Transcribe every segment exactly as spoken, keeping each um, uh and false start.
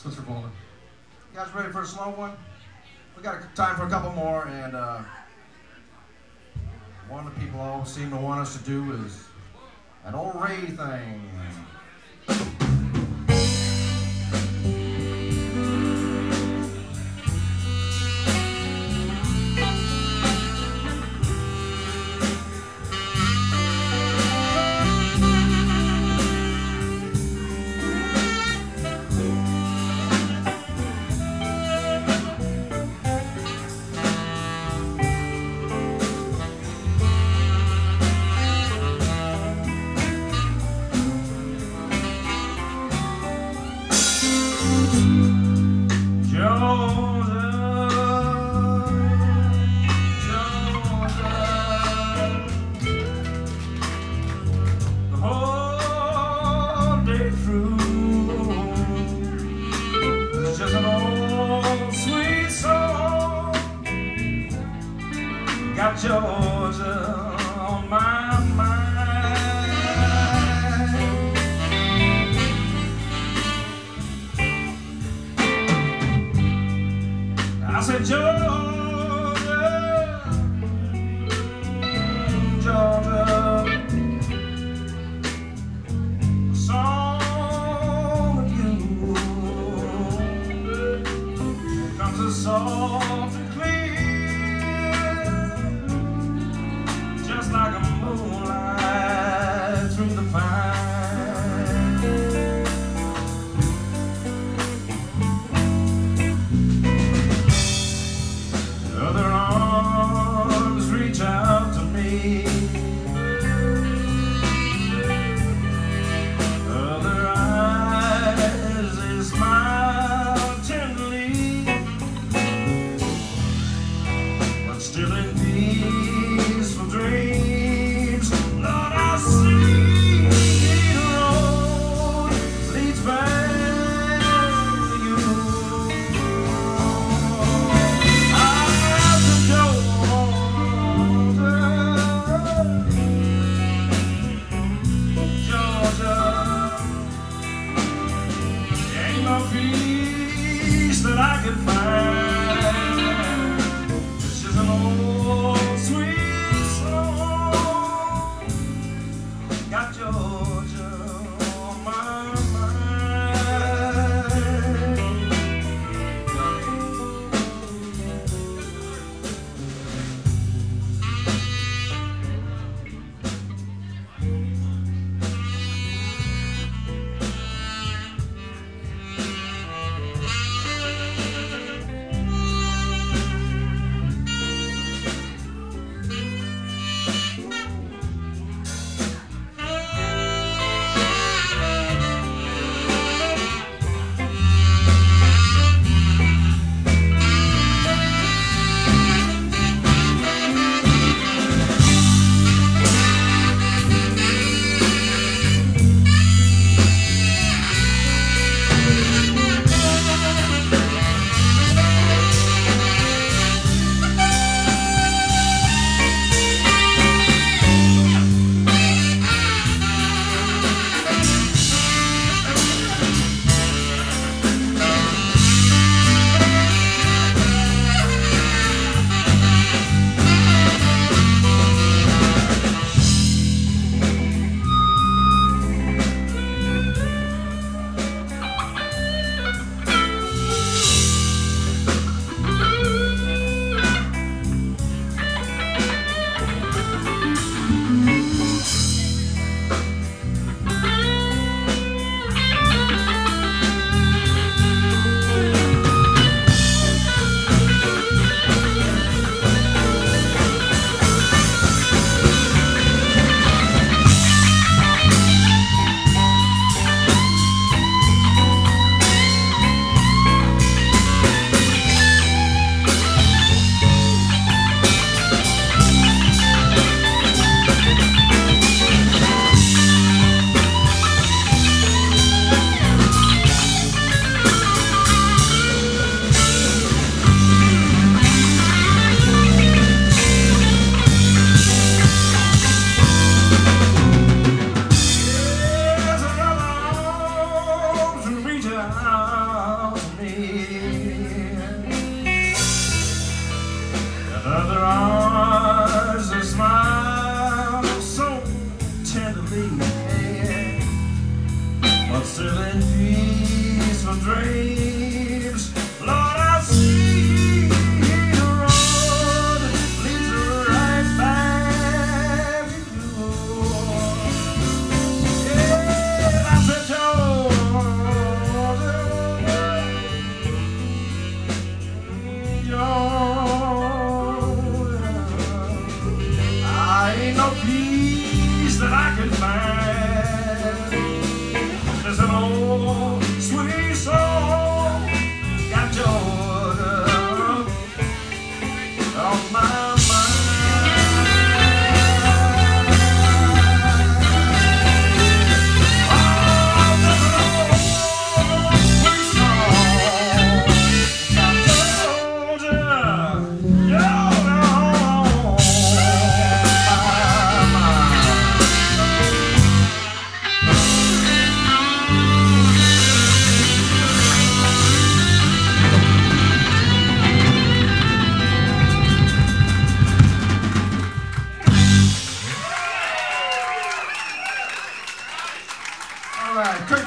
Twister Bowling. You guys ready for a slow one? We got time for a couple more, and uh, one of the people always seem to want us to do is that old Ray thing. Got Georgia on my mind. I said, Georgia, Georgia, a song of you comes as soft and clear, like a moonlight through the pine. Other arms reach out to me, other eyes they smile tenderly, but still in peaceful dreams. Peace that I can find. This is an old sweet song. Got Georgia on my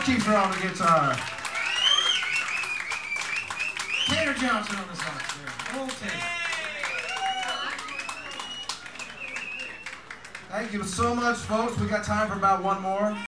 Kiefer on the guitar. Tanner Johnson on the sax there. Old Tanner. Thank you so much, folks. We got time for about one more.